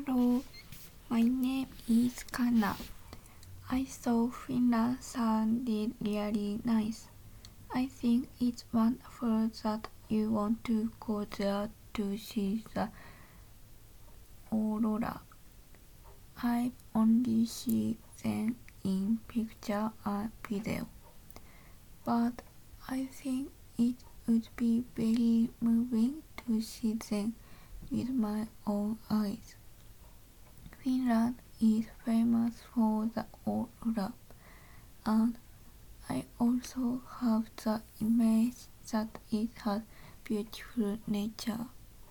Hello, my name is Kana. I thought Finland sounded really nice. I think it's wonderful that you want to go there to see the aurora. I've only seen them in picture and video, but I think it would be very moving to see them with my own eyes. Finland is famous for the aurora, and I also have the image that it has beautiful nature.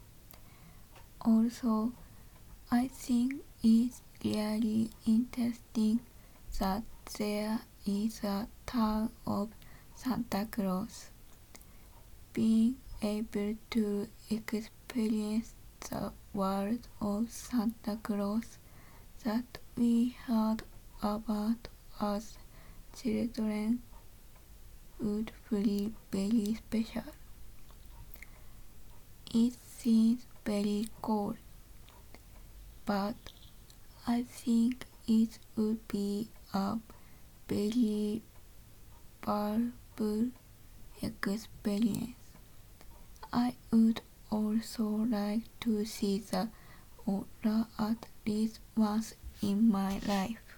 Also, I think it's really interesting that there is a town of Santa Claus. Being able to experience the world of Santa Claus that we heard about as children would feel very special. It seems very cool, but I think it would be a very powerful experience. I would also like to see the aurora at least once in my life.